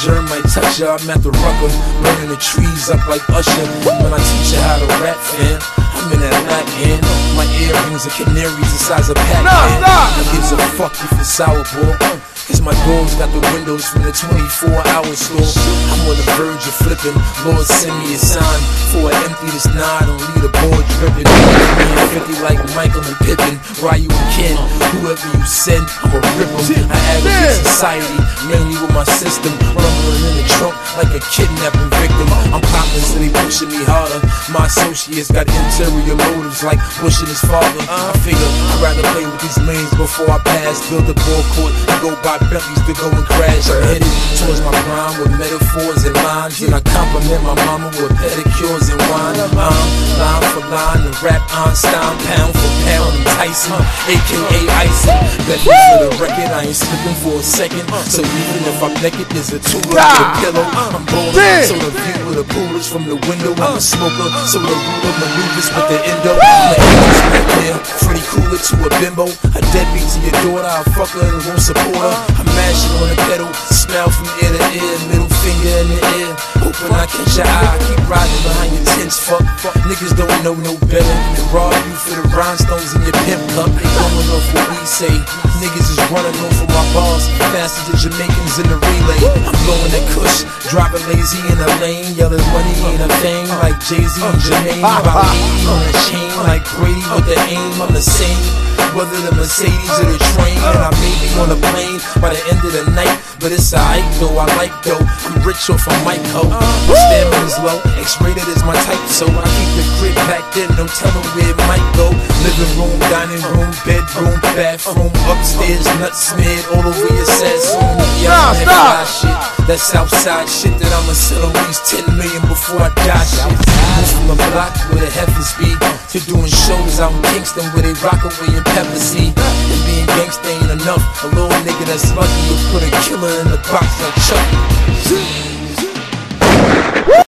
germ might touch ya. I'm at the rucker, burning the trees up like Usher. When I teach you how to rap, fam, I'm in that Latin. My earrings are canaries the size of Pac-Man. Who gives a fuck if it's sour, boy? Cause my doors got the windows from the 24-hour store. I'm on the verge of flipping. Lord, send me a sign for I empty this nine. Don't leave the board dripping. Me and 50 like Michael and Pippin. Ryu and Ken, whoever you send, I'ma rip them. I aggravate society, mainly with my system. Rumbling in the trunk like a kidnapping victim. I'm popping, so they pushing me harder. My associates got interior motives like Bush and his father. I figure I'd rather play with these lanes before I pass. Build a ball court and go buy Bentleys to go and crash. I'm headed towards my prime with metaphors and lines, and I compliment my mama with pedicures and wine. Line for line, the rap Einstein, pound for pound, I'm Tyson, aka Ison. Bet me for the record, I ain't slipping for a second. So even if I'm naked, there's a tool under the pillow. I'm bowling, so the view of the poolers from the window. I'm a smoker, so the ruler maneuvers with the endo. I'm an English nightmare, Freddy Cooler to a bimbo. A deadbeat to your daughter, I'll fuck her and won't support her. I'm mashing on the pedal, smell from ear to ear, middle finger in the ear. Hoping I catch your eye, keep riding behind your tents. Fuck, niggas don't know no better than rob you for the rhinestones in your pimp cup. They going off what we say. Niggas is running off for my bars, fast as the Jamaicans in the relay. I'm blowing that kush, driving lazy in the lane, yelling money ain't a thing like Jay-Z and Jermaine. About 80 on a chain like Brady with the aim. I'm the same, whether the Mercedes or the train, and I may be on a plane by the end of the night, but it's alright though, I like though. I'm rich off of Mike-Ho, my stamina's low, X-rated is my type, so I keep the crib packed in, don't tell them where it might go. Living room, dining room, bedroom, bathroom, upstairs, nuts smeared all over your sad soon. Yeah, that shit, that Southside shit that I'ma sell at least 10 million before I die shit. Move from a block with a heaven speed to doing shows out in Kingston where they rock away in Pepper Seed. And being gangsta ain't enough, a little nigga that's lucky to put a killer in the box like Chucky.